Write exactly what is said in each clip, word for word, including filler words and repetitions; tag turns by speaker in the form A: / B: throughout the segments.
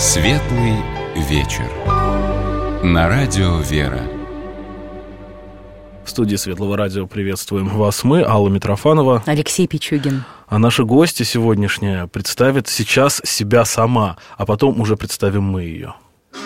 A: Светлый вечер. На радио «Вера».
B: В студии Светлого радио приветствуем вас мы, Алла Митрофанова,
C: Алексей Пичугин.
B: А наша гостья сегодняшняя представит сейчас себя сама, а потом уже представим мы ее.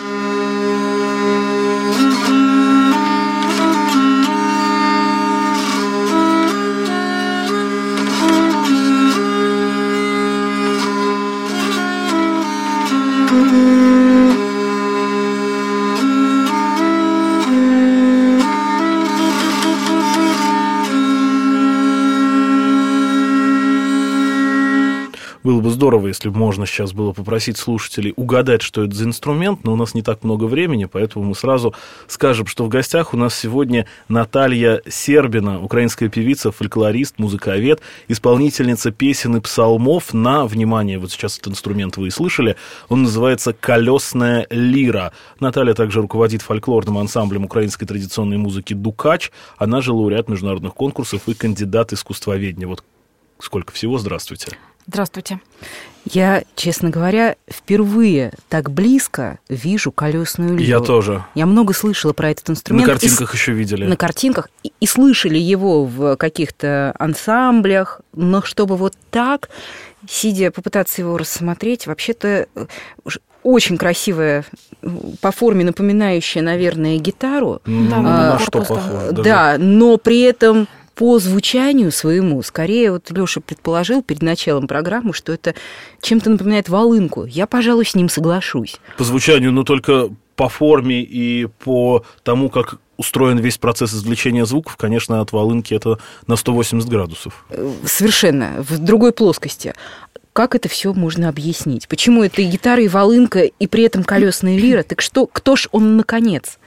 B: Было бы здорово, если бы можно сейчас было попросить слушателей угадать, что это за инструмент, но у нас не так много времени, поэтому мы сразу скажем, что в гостях у нас сегодня Наталья Сербина, украинская певица, фольклорист, музыковед, исполнительница песен и псалмов на, внимание, вот сейчас этот инструмент вы и слышали, он называется «Колесная лира». Наталья также руководит фольклорным ансамблем украинской традиционной музыки «Дукач», она же лауреат международных конкурсов и кандидат искусствоведения. Вот сколько всего, здравствуйте.
C: Здравствуйте. Я, честно говоря, впервые так близко вижу колесную лиру.
B: Я тоже.
C: Я много слышала про этот инструмент.
B: На картинках и, еще видели.
C: На картинках. И, и слышали его в каких-то ансамблях. Но чтобы вот так, сидя, попытаться его рассмотреть, вообще-то очень красивая, по форме напоминающая, наверное, гитару.
B: Да,
C: а,
B: на что похоже.
C: Да, но при этом... По звучанию своему, скорее, вот Лёша предположил перед началом программы, что это чем-то напоминает волынку. Я, пожалуй, с ним соглашусь.
B: По звучанию, но только по форме и по тому, как устроен весь процесс извлечения звуков, конечно, от волынки это на сто восемьдесят градусов.
C: Совершенно, в другой плоскости. Как это все можно объяснить? Почему это и гитара, и волынка, и при этом колесная лира? Так что, кто ж он наконец?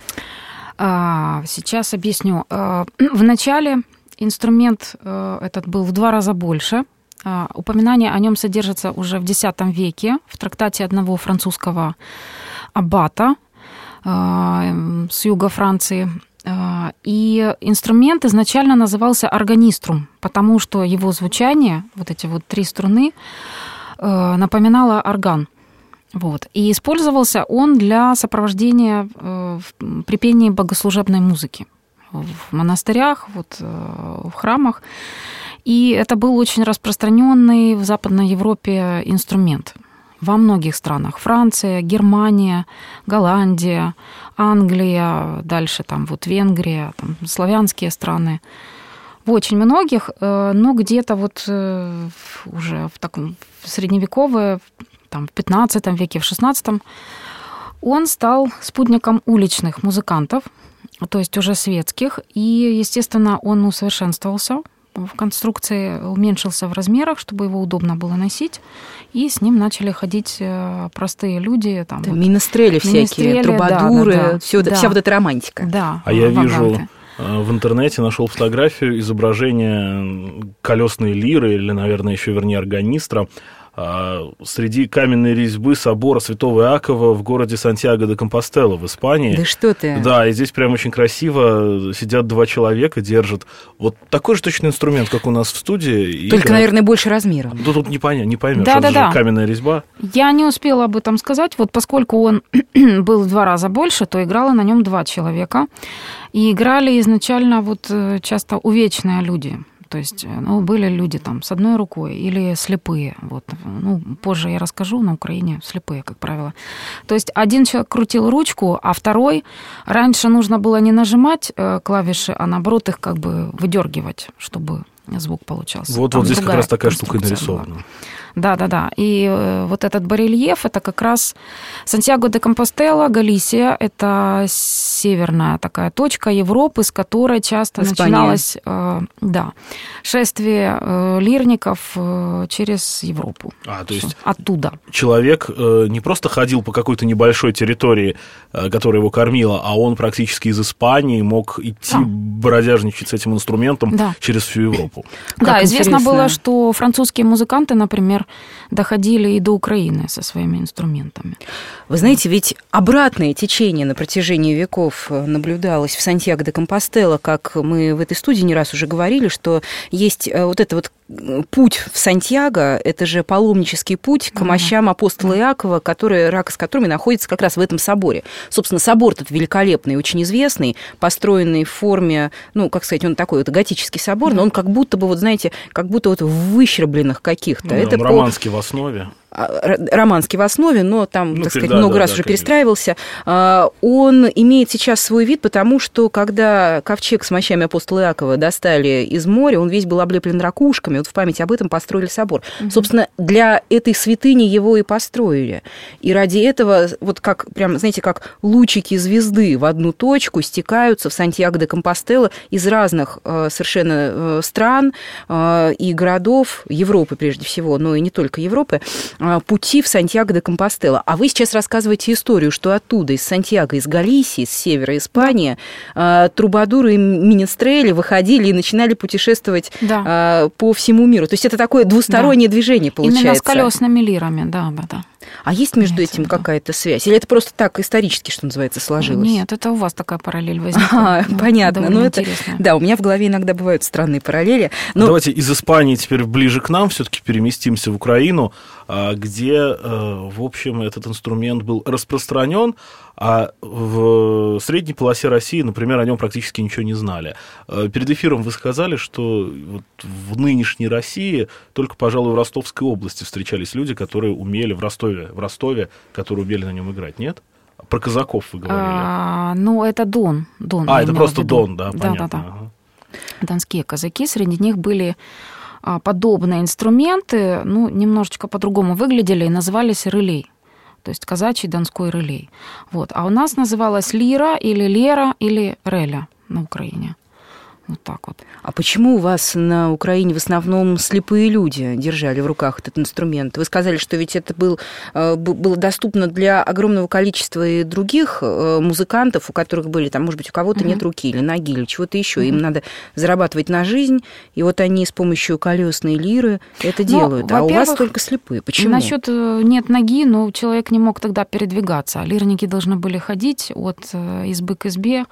D: Сейчас объясню. Вначале инструмент этот был в два раза больше. Упоминание о нем содержится уже в X веке в трактате одного французского аббата с юга Франции. И инструмент изначально назывался органиструм, потому что его звучание, вот эти вот три струны, напоминало орган. Вот. И использовался он для сопровождения при пении богослужебной музыки в монастырях, вот, в храмах. И это был очень распространенный в Западной Европе инструмент. Во многих странах. Франция, Германия, Голландия, Англия, дальше там вот Венгрия, там, славянские страны. В очень многих, но где-то вот уже в таком средневековое, там, в пятнадцатом веке, в шестнадцатом, он стал спутником уличных музыкантов, то есть уже светских, и, естественно, он усовершенствовался в конструкции, уменьшился в размерах, чтобы его удобно было носить, и с ним начали ходить простые люди. Там, вот,
C: министрели всякие, трубадуры, да, да, да. Всё, да. Вся вот эта романтика.
D: Да,
B: а я вижу в интернете, нашел фотографию изображения колесной лиры, или, наверное, еще вернее, органистра, среди каменной резьбы собора Святого Иакова в городе Сантьяго-де-Компостела в Испании.
C: Да что ты?
B: Да, и здесь прям очень красиво сидят два человека, держат вот такой же точный инструмент, как у нас в студии.
C: Только, играют. Наверное, больше размером.
B: Да тут не, поня- не поймешь,
D: да,
B: это
D: да,
B: же
D: да.
B: каменная резьба.
D: Я не успела об этом сказать, вот поскольку он был в два раза больше, то играло на нем два человека. И играли изначально вот часто увечные люди. То есть, ну, были люди там с одной рукой или слепые. Вот. Ну, позже я расскажу, на Украине слепые, как правило. То есть один человек крутил ручку, а второй... Раньше нужно было не нажимать клавиши, а наоборот их как бы выдергивать, чтобы звук получался.
B: Вот, вот здесь как раз такая штука нарисована.
D: Была. Да-да-да. И э, вот этот барельеф, это как раз Сантьяго-де-Компостела, Галисия. Это северная такая точка Европы, с которой часто
C: Испания.
D: начиналось э, да, шествие э, лирников э, через Европу.
B: А, то есть
D: оттуда.
B: Человек э, не просто ходил по какой-то небольшой территории, э, которая его кормила, а он практически из Испании мог идти
D: да.
B: бродяжничать с этим инструментом да. через всю Европу.
D: Да,
C: как
D: известно
C: интересно.
D: было, что французские музыканты, например, например, доходили и до Украины со своими инструментами.
C: Вы знаете, ведь обратное течение на протяжении веков наблюдалось в Сантьяго-де-Компостела, как мы в этой студии не раз уже говорили, что есть вот это вот путь в Сантьяго, это же паломнический путь к мощам апостола Иакова, которые, рак с которыми находится как раз в этом соборе. Собственно, собор этот великолепный, очень известный, построенный в форме, ну, как сказать, он такой вот готический собор, но он как будто бы, вот знаете, как будто вот в выщербленных каких-то.
B: Ну,
C: это
B: романский по... в основе.
C: Романский в основе, но там, ну, так сказать, да, много да, раз да, уже конечно. перестраивался. Он имеет сейчас свой вид, потому что, когда ковчег с мощами апостола Иакова достали из моря, он весь был облеплен ракушками, вот в память об этом построили собор. Угу. Собственно, для этой святыни его и построили. И ради этого, вот как, прям, знаете, как лучики звезды в одну точку стекаются в Сантьяго-де-Компостела из разных совершенно стран и городов, Европы прежде всего, но и не только Европы, пути в Сантьяго-де-Компостела. А вы сейчас рассказываете историю, что оттуда, из Сантьяго, из Галисии, с севера Испании, трубадуры и министрели выходили и начинали путешествовать да. по всему миру. То есть это такое двустороннее да. движение получается.
D: Именно с колесными лирами, да, да, да.
C: А есть между Нет, этим да. какая-то связь? Или это просто так исторически, что называется, сложилось?
D: Нет, это у вас такая параллель возникла.
C: А, понятно. Ну, это, да, у меня в голове иногда бывают странные параллели. Но...
B: Давайте из Испании теперь ближе к нам все-таки переместимся в Украину, где, в общем, этот инструмент был распространен, а в средней полосе России, например, о нем практически ничего не знали. Перед эфиром вы сказали, что вот в нынешней России только, пожалуй, в Ростовской области встречались люди, которые умели в Ростове, в Ростове, которые умели на нем играть, нет? Про казаков вы говорили.
D: А, ну, это Дон. Дон
B: а, это просто Дон, да, понятно.
D: Да, да, да. Ага. Донские казаки, среди них были подобные инструменты, ну, немножечко по-другому выглядели и назывались рылей. То есть казачий донской рылей. Вот. А у нас называлась лира или лера или реля на Украине. Вот так вот.
C: А почему у вас на Украине в основном слепые люди держали в руках этот инструмент? Вы сказали, что ведь это был, было доступно для огромного количества и других музыкантов, у которых были, там, может быть, у кого-то uh-huh. нет руки или ноги, или чего-то еще. Uh-huh. Им надо зарабатывать на жизнь, и вот они с помощью колесной лиры это но, делают. А у вас только слепые. Почему?
D: Насчет нет ноги, но человек не мог тогда передвигаться. Лирники должны были ходить от избы к избе,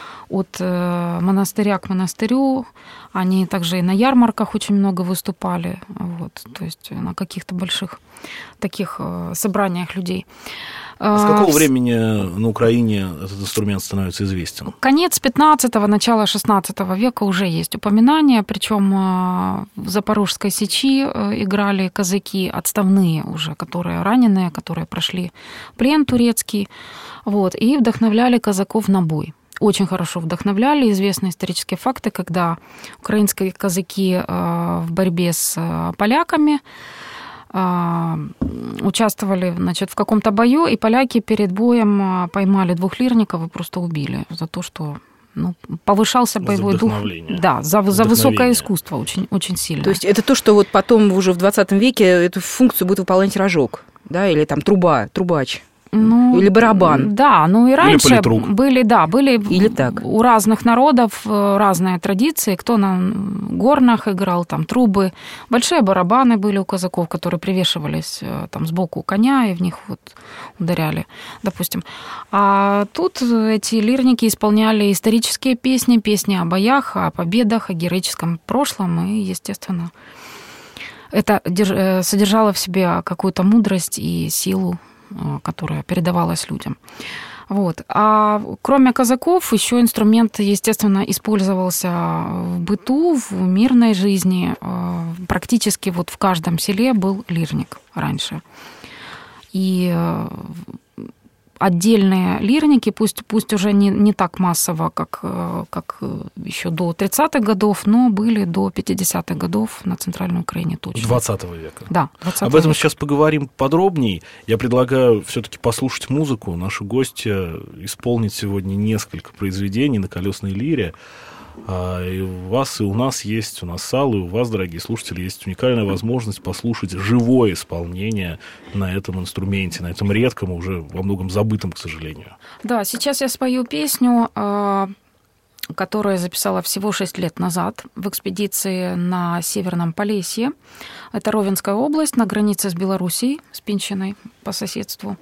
D: от монастыря к монастырю. Они также и на ярмарках очень много выступали, вот, то есть на каких-то больших таких собраниях людей.
B: А с какого времени на Украине этот инструмент становится известен?
D: Конец пятнадцатого, начало шестнадцатого века уже есть упоминания, причем в Запорожской сечи играли казаки отставные уже, которые раненые, которые прошли плен турецкий, вот, и вдохновляли казаков на бой. Очень хорошо вдохновляли. Известны исторические факты, когда украинские казаки в борьбе с поляками участвовали, значит, в каком-то бою, и поляки перед боем поймали двух лирников и просто убили за то, что ну, повышался боевой дух. Да, за, за высокое искусство очень, очень сильно.
C: То есть это то, что вот потом уже в двадцатом веке эту функцию будет выполнять рожок, да, или там труба, трубач. Ну, или барабан.
D: Да, ну и раньше были, да, были или так. У разных народов разные традиции. Кто на горнах играл, там трубы. Большие барабаны были у казаков, которые привешивались там сбоку коня и в них вот ударяли, допустим. А тут эти лирники исполняли исторические песни, песни о боях, о победах, о героическом прошлом. И, естественно, это содержало в себе какую-то мудрость и силу, которая передавалась людям. Вот. А кроме казаков, еще инструмент, естественно, использовался в быту, в мирной жизни. Практически вот в каждом селе был лирник раньше. И отдельные лирники, пусть, пусть уже не, не так массово, как, как еще до тридцатых годов, но были до пятидесятых годов на Центральной Украине точно.
B: двадцатого века.
D: Да, двадцатого
B: Об этом
D: века.
B: сейчас поговорим подробнее. Я предлагаю все-таки послушать музыку. Наши гости исполнят сегодня несколько произведений на колесной лире. И у вас, и у нас есть, у нас с Аллой, у вас, дорогие слушатели, есть уникальная возможность послушать живое исполнение на этом инструменте, на этом редком, уже во многом забытом, к сожалению.
D: Да, сейчас я спою песню которое записала всего шесть лет назад в экспедиции на Северном Полесье. Это Ровенская область, на границе с Белоруссией, с Пинщиной по соседству.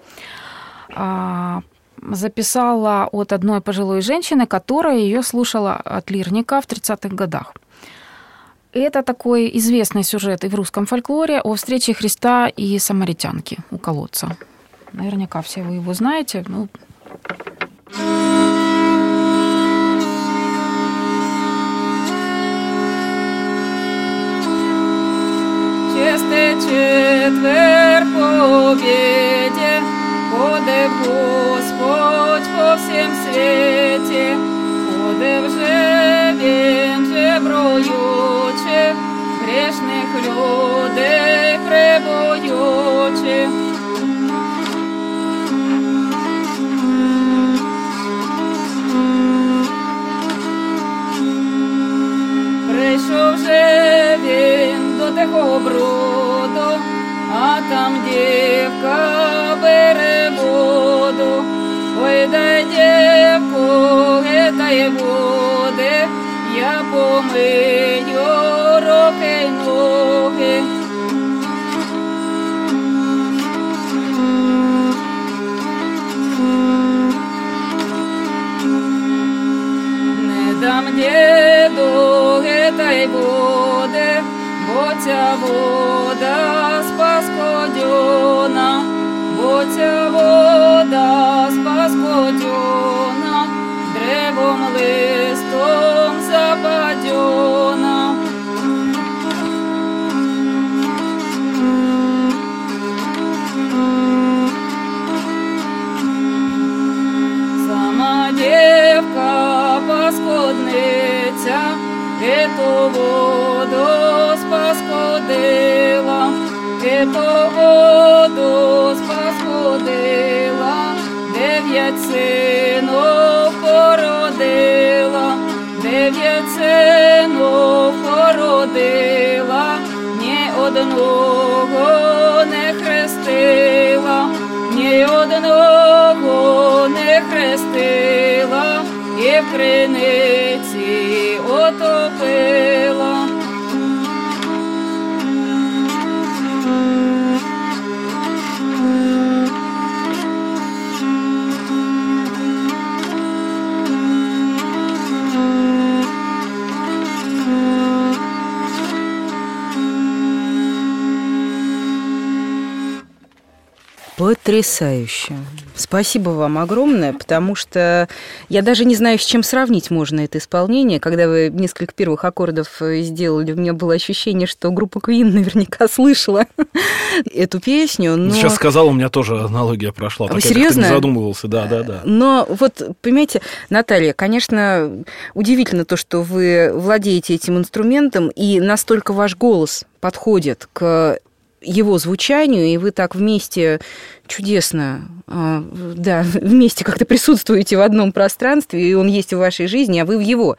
D: Записала от одной пожилой женщины, которая ее слушала от лирника в тридцатых годах. Это такой известный сюжет и в русском фольклоре о встрече Христа и самаритянки у колодца. Наверняка все вы его знаете. Ну...
E: Чистый четвер победе, ходив Господь по всем свете, ходив же він же броючи, грешних людей прибоючи. Прийшов же він до тихого броду, а там дівка бере воду. Ой, дай дівку, гетає води, я помию руки й ноги. Не дам діду, гетає води, бо ця вода спаскодьона, бо ця вода спаскодьона, древом листом западьона. Сама дівка паскудниця, эту воду спаскудила, эту воду спаскудила, дев'ять синов породила, дев'ять синов породила, ні одного не хрестила, ні одного не хрестила, і в криниці отопила.
C: Потрясающе. Спасибо вам огромное, потому что я даже не знаю, с чем сравнить можно это исполнение. Когда вы несколько первых аккордов сделали, у меня было ощущение, что группа Queen наверняка слышала эту песню. Но...
B: Сейчас сказал, у меня тоже аналогия прошла.
C: Вы серьезно?
B: Я не задумывался, да, да, да.
C: Но вот, понимаете, Наталья, конечно, удивительно то, что вы владеете этим инструментом, и настолько ваш голос подходит к его звучанию, и вы так вместе чудесно, да, вместе как-то присутствуете в одном пространстве, и он есть в вашей жизни, а вы в его.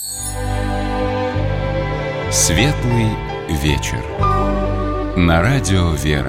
A: Светлый вечер. На радио «Вера».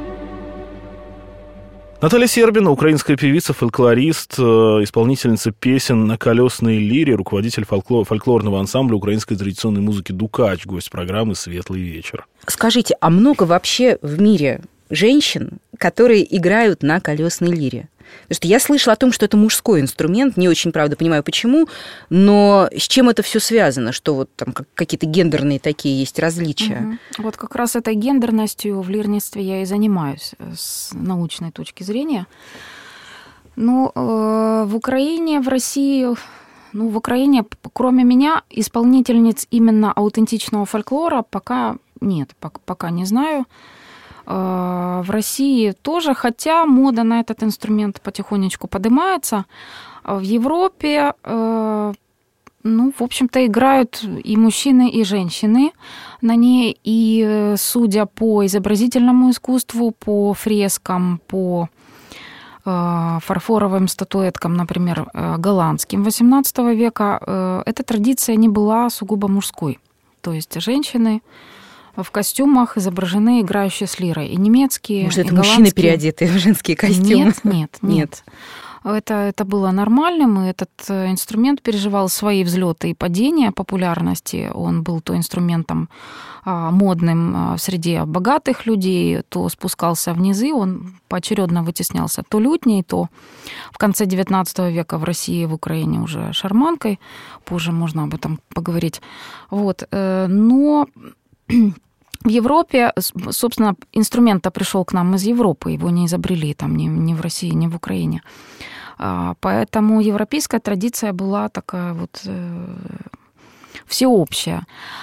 B: Наталья Сербина, украинская певица, фольклорист, исполнительница песен на колесной лире, руководитель фольклор, фольклорного ансамбля украинской традиционной музыки «Дукач», гость программы «Светлый вечер».
C: Скажите, а много вообще в мире женщин, которые играют на колесной лире? Потому что я слышала о том, что это мужской инструмент, не очень, правда, понимаю, почему, но с чем это все связано, что вот там какие-то гендерные такие есть различия?
D: Угу. Вот как раз этой гендерностью в лирничестве я и занимаюсь с научной точки зрения. Ну, э, в Украине, в России, ну, в Украине, кроме меня, исполнительниц именно аутентичного фольклора пока нет, пока, пока не знаю. В России тоже, хотя мода на этот инструмент потихонечку поднимается. В Европе, ну, в общем-то, играют и мужчины, и женщины на ней. И, судя по изобразительному искусству, по фрескам, по фарфоровым статуэткам, например, голландским восемнадцатого века, эта традиция не была сугубо мужской. То есть женщины в костюмах изображены играющие с лирой. И немецкие,
C: Может,
D: и
C: это
D: голландские.
C: Мужчины, переодетые в женские костюмы?
D: Нет, нет, нет. Это, это было нормальным, и этот инструмент переживал свои взлеты и падения популярности. Он был то инструментом а, модным а, среди богатых людей, то спускался в низы, он поочередно вытеснялся то лютней, то в конце девятнадцатого века в России, в Украине уже шарманкой. Позже можно об этом поговорить. Вот. Но в Европе, собственно, инструмент-то пришел к нам из Европы, его не изобрели там ни, ни в России, ни в Украине. Поэтому европейская традиция была такая вот э, всеобщая.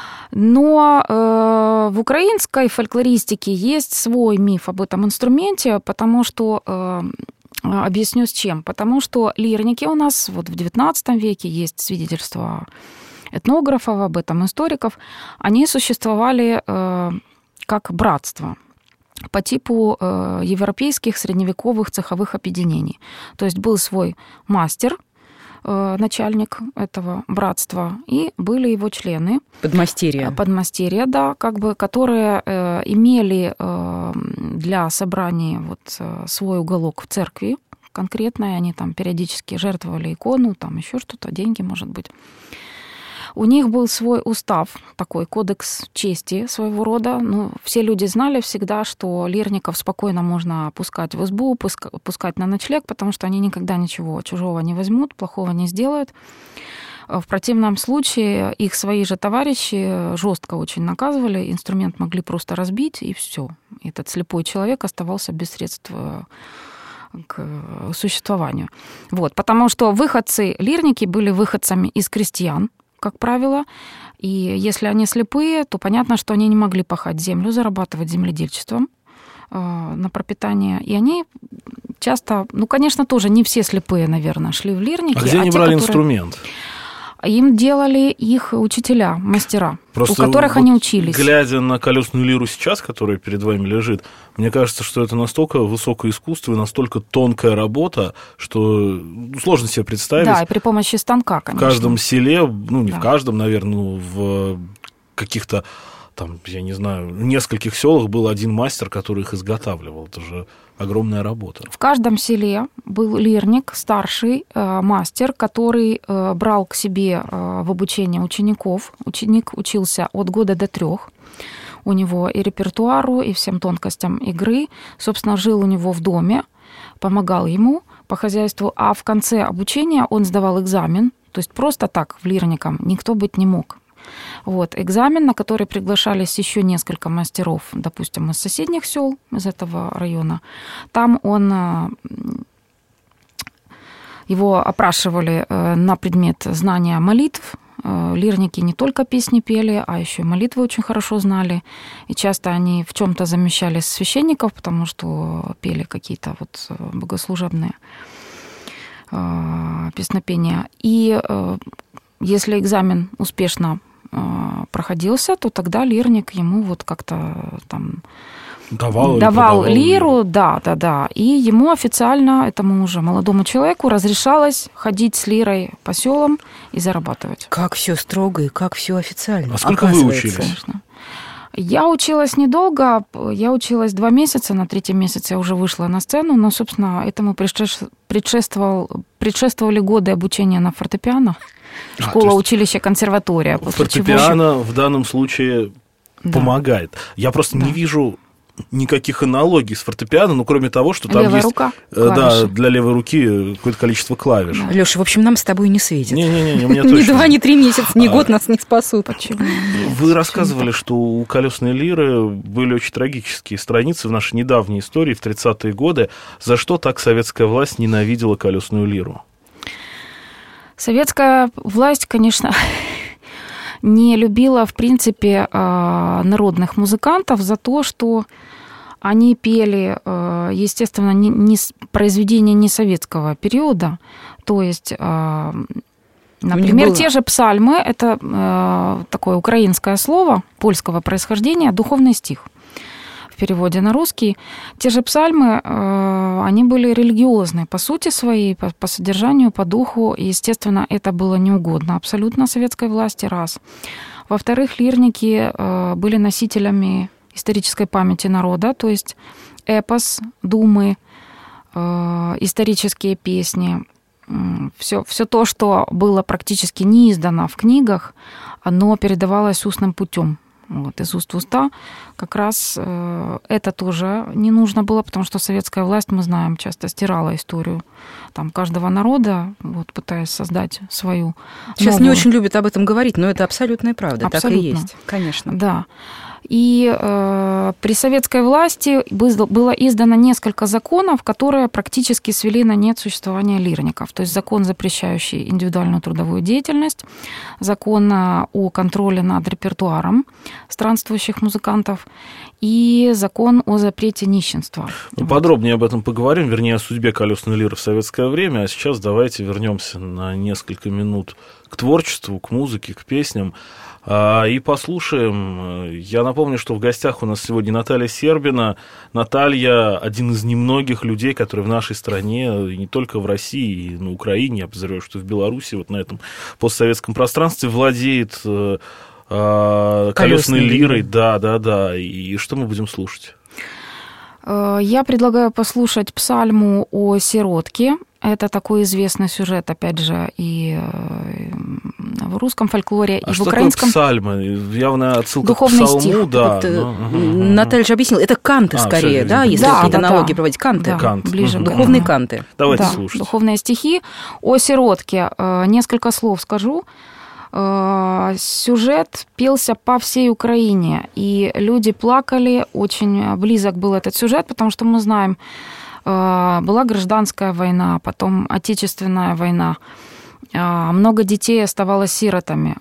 D: Но э, в украинской фольклористике есть свой миф об этом инструменте, потому что, э, объясню с чем, потому что лирники у нас вот в девятнадцатом веке, есть свидетельства этнографов об этом, историков, они существовали э, как братство по типу э, европейских средневековых цеховых объединений. То есть был свой мастер, э, начальник этого братства, и были его члены.
C: Подмастерья.
D: Подмастерья, да, как бы, которые э, имели э, для собраний вот, э, свой уголок в церкви конкретно, и они там периодически жертвовали икону, там еще что-то, деньги, может быть. У них был свой устав, такой кодекс чести своего рода. Ну, все люди знали всегда, что лирников спокойно можно пускать в избу, пускать на ночлег, потому что они никогда ничего чужого не возьмут, плохого не сделают. В противном случае их свои же товарищи жестко очень наказывали, инструмент могли просто разбить, и все. Этот слепой человек оставался без средств к существованию. Вот, потому что выходцы-лирники были выходцами из крестьян, как правило, и если они слепые, то понятно, что они не могли пахать землю, зарабатывать земледельчеством э, на пропитание, и они часто, ну, конечно, тоже не все слепые, наверное, шли в лирники.
B: А где
D: а
B: они
D: те,
B: брали
D: которые...
B: инструмент?
D: Им делали их учителя, мастера,
B: Просто
D: у которых
B: вот,
D: они учились.
B: Глядя на колесную лиру сейчас, которая перед вами лежит, мне кажется, что это настолько высокое искусство и настолько тонкая работа, что сложно себе представить.
D: Да, и при помощи станка, конечно.
B: В каждом селе, ну, не
D: да.
B: в каждом, наверное, ну, в каких-то, там, я не знаю, в нескольких селах был один мастер, который их изготавливал. Это же огромная работа.
D: В каждом селе был лирник, старший э, мастер, который э, брал к себе э, в обучение учеников. Ученик учился от года до трех. У него и репертуару, и всем тонкостям игры. Собственно, жил у него в доме, помогал ему по хозяйству. А в конце обучения он сдавал экзамен. То есть просто так в лирником никто быть не мог. Вот, экзамен, на который приглашались еще несколько мастеров, допустим, из соседних сел, из этого района. Там он, его опрашивали на предмет знания молитв. Лирники не только песни пели, а еще и молитвы очень хорошо знали. И часто они в чем-то замещали священников, потому что пели какие-то вот богослужебные песнопения. И если экзамен успешно проходился, то тогда лирник ему вот как-то там
B: давал,
D: давал лиру, да, да, да. И ему официально, этому уже молодому человеку, разрешалось ходить с лирой по селам и зарабатывать.
C: Как все строго и как все официально.
B: А сколько вы учились?
D: Конечно. Я училась недолго, я училась два месяца, на третий месяц я уже вышла на сцену, но, собственно, этому предшествовал, предшествовали годы обучения на фортепиано. Школа, а, училище, консерватория.
B: Фортепиано чего... в данном случае да. помогает. Я просто да. не вижу никаких аналогий с фортепиано, ну, кроме того, что там
D: левая
B: есть
D: рука,
B: да, для левой руки какое-то количество клавиш.
C: Да. Лёша, в общем, нам с тобой не светит.
B: Не-не-не, у меня точно.
C: Ни два, ни три месяца, ни год нас не спасут.
D: Почему?
B: Вы рассказывали, что у колесной лиры были очень трагические страницы в нашей недавней истории, в тридцатые годы. За что так советская власть ненавидела колесную лиру?
D: Советская власть, конечно, не любила, в принципе, народных музыкантов за то, что они пели, естественно, не, не, произведения не советского периода. То есть, например, те же псальмы, это такое украинское слово польского происхождения, духовный стих. В переводе на русский. Те же псальмы, они были религиозные по сути своей, по, по содержанию, по духу. И, естественно, это было неугодно абсолютно советской власти, раз. Во-вторых, лирники были носителями исторической памяти народа, то есть эпос, думы, э, исторические песни, все, все то, что было практически не издано в книгах, оно передавалось устным путем. Вот, из уст в уста. Как раз э, это тоже не нужно было, потому что советская власть, мы знаем, часто стирала историю там, каждого народа, вот, пытаясь создать свою.
C: Сейчас
D: новую.
C: не очень любят об этом говорить, но это абсолютная правда.
D: Абсолютно.
C: Так и есть, конечно.
D: Да. И э, при советской власти было издано несколько законов, которые практически свели на нет существование лирников. То есть закон, запрещающий индивидуальную трудовую деятельность, закон о контроле над репертуаром странствующих музыкантов и закон о запрете нищенства.
B: Ну, подробнее об этом поговорим, вернее, о судьбе колесной лиры в советское время. А сейчас давайте вернемся на несколько минут к творчеству, к музыке, к песням. И послушаем. Я напомню, что в гостях у нас сегодня Наталья Сербина. Наталья – один из немногих людей, которые в нашей стране, и не только в России, и на Украине, я подозреваю, что в Беларуси, вот на этом постсоветском пространстве, владеет э, колесной, колесной лирой. Да, да, да. И что мы будем слушать?
D: Я предлагаю послушать псальму о сиротке. Это такой известный сюжет, опять же, и в русском фольклоре,
B: а
D: и
B: что
D: в украинском.
B: Такое псальма? Явно отсылка
D: духовный
B: к псалму,
D: стих.
B: да.
C: Вот,
B: ну,
C: угу. Наталья же объяснила, это канты
B: а,
C: скорее, да, если
D: да,
C: какие-то
D: да,
C: аналогии
D: да.
C: проводить. Канты.
D: Да,
B: Кант.
D: ближе
B: Угу.
D: к
C: Духовные
D: этому.
C: канты.
B: Давайте
D: да,
B: слушать.
D: Духовные стихи. О сиротке несколько слов скажу. Сюжет пелся по всей Украине, и люди плакали, очень близок был этот сюжет, потому что мы знаем, была гражданская война, потом Отечественная война, много детей оставалось сиротами.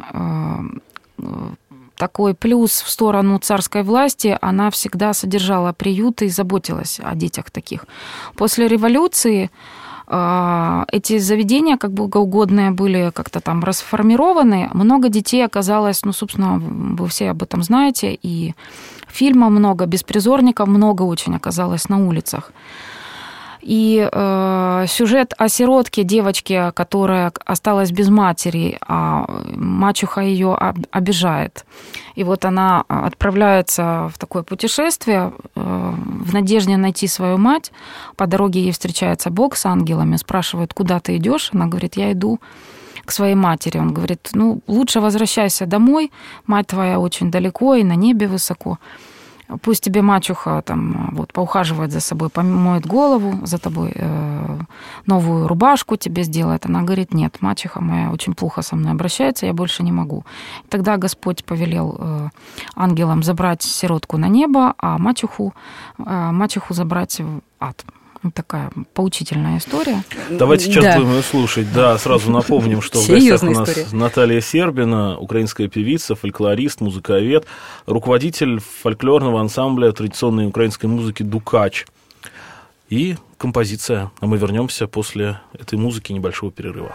D: Такой плюс в сторону царской власти, она всегда содержала приюты и заботилась о детях таких. После революции эти заведения, как богоугодные, были как-то там расформированы. Много детей оказалось, ну, собственно, вы все об этом знаете, и фильмов много, беспризорников много очень оказалось на улицах. И э, сюжет о сиротке, девочке, которая осталась без матери, а мачеха ее обижает. И вот она отправляется в такое путешествие э, в надежде найти свою мать. По дороге ей встречается Бог с ангелами, спрашивает, куда ты идешь? Она говорит, я иду к своей матери. Он говорит, ну, лучше возвращайся домой, мать твоя очень далеко и на небе высоко. Пусть тебе мачеха там, вот, поухаживает за собой, помоет голову, за тобой э, новую рубашку тебе сделает. Она говорит, нет, мачеха моя очень плохо со мной обращается, я больше не могу. Тогда Господь повелел э, ангелам забрать сиротку на небо, а мачеху, э, мачеху забрать в ад. Вот такая поучительная история.
B: Давайте сейчас
C: да.
B: будем ее слушать. Да, сразу напомним, что в гостях у нас история. Наталья Сербина, украинская певица, фольклорист, музыковед, руководитель фольклорного ансамбля традиционной украинской музыки «Дукач». И композиция. А мы вернемся после этой музыки небольшого перерыва.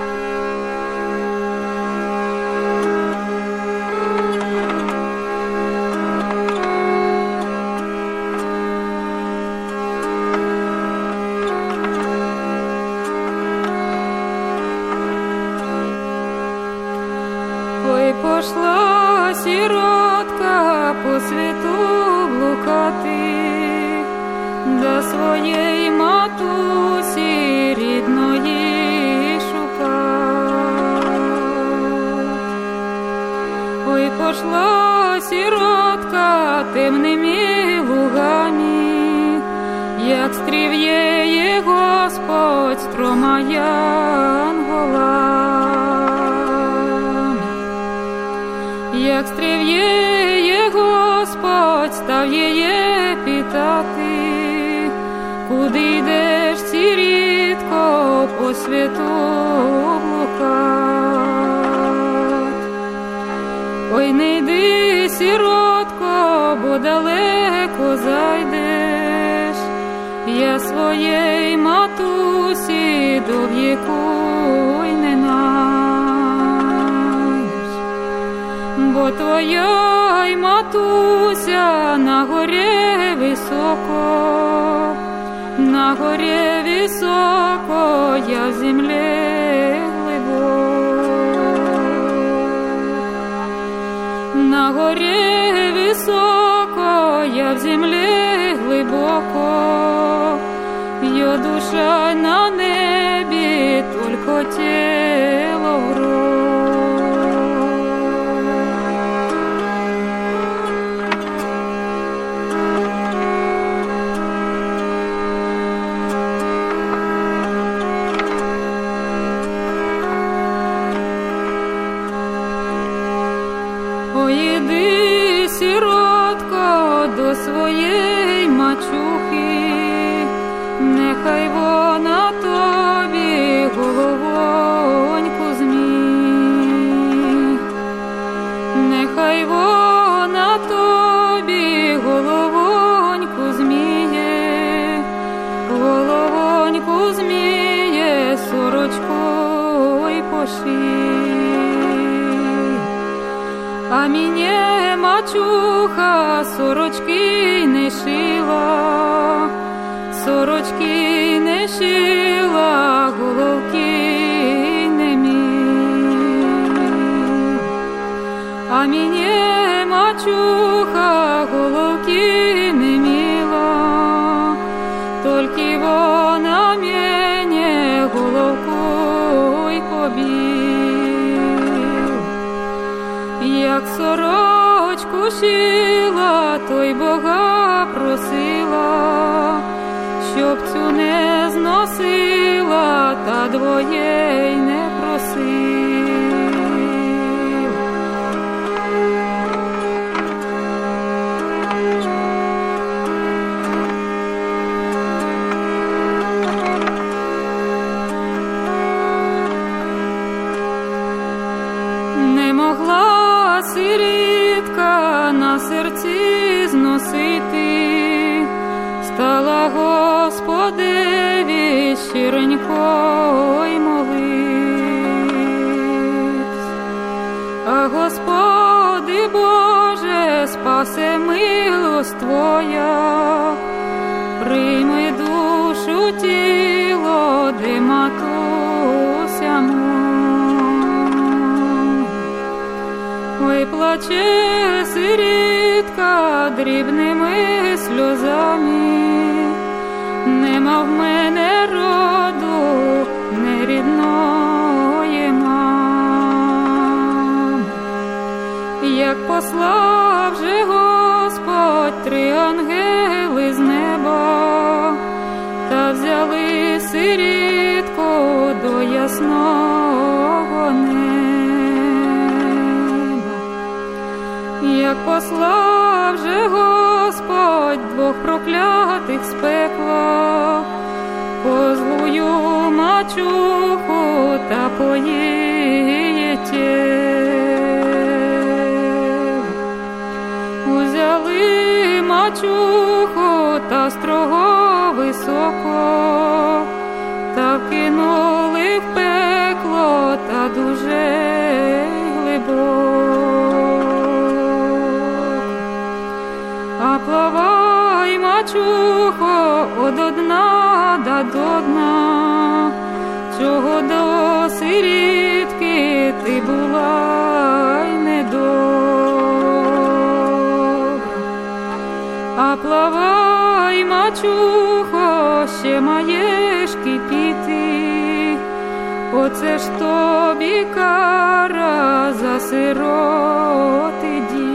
E: Пошла сиротка по світу блукати, до своєї матусі рідної шукать. Ой, пошла сиротка темними лугами, як стрів'єє Господь строма янголами. Як стрів'єє Господь, став її питати, куди йдеш, сирітко, по світу блукать. Ой, не йди, сиротко, бо далеко зайдеш, я своєї матусі до віку й не бо твоя й матуся на горі високо, на горі високо, я в землі глибоко. На горі високо, я в землі глибоко, й що душа на небі, тільки тіло в рот. Поїди, сіротко, до своєї мачухи, нехай вона тобі головоньку змій, нехай вона тобі головоньку зміє, головоньку зміє, сорочкою поший. А мене мачуха сорочки не шила, сорочки не шила, головки не мій. А мене мачуха головки не міла, тільки вона мене головкою побіла. Як сорочку шила, то й Бога просила, щоб цю не зносила, та двоє й не просила. Не могла сирітка на серці зносити, стала Господеві щиронько й молить. А Господи Боже, спасе милость Твоя, прийми душу тіло, де матуся моя. Ой, плаче сирітка дрібними сльозами, нема в мене роду, не рідної мами. Як послав же Господь три ангели з неба, та взяли сирітку до ясного неба. Як послав же Господь двох проклятих з пекла, козлую мачуху та поїє тіло. Узяли мачуху та строго високо, та вкинули в пекло та дуже глибоко. А плавай, мачухо, од дна да до дна, чого до сирітки ти була й недобра. А плавай, мачухо, ще маєш кипіти, оце ж тобі кара за сироти дід.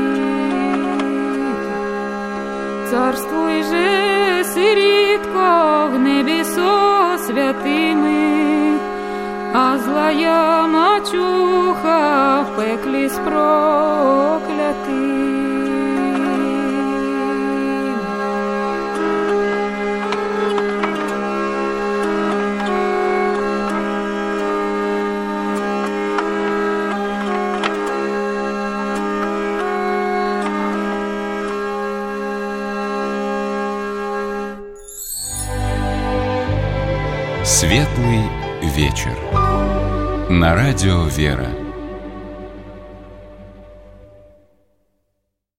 E: Царствуй же, сирітко, в небі со святими, а злая мачуха в пеклі з проклятим.
A: Светлый вечер. На радио «Вера».